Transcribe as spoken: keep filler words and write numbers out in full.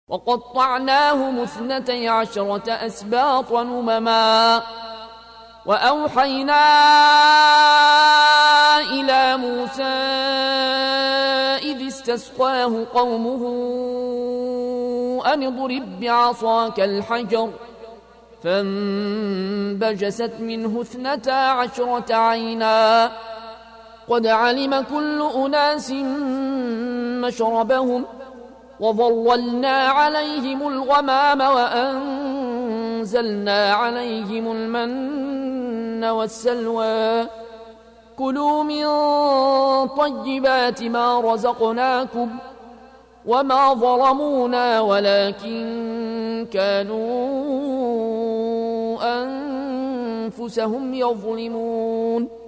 وقطعناهم اثنتي عشرة أسباط أمما وأوحينا إلى موسى إذ استسقاه قومه أن اضرب بعصاك الحجر فانبجست منه اثنتا عشرة عينا قد علم كل أناس مشربهم وظللنا عليهم الغمام وأنزلنا عليهم المن والسلوى كلوا من طيبات ما رزقناكم وما ظلمونا ولكن كانوا أنفسهم يظلمون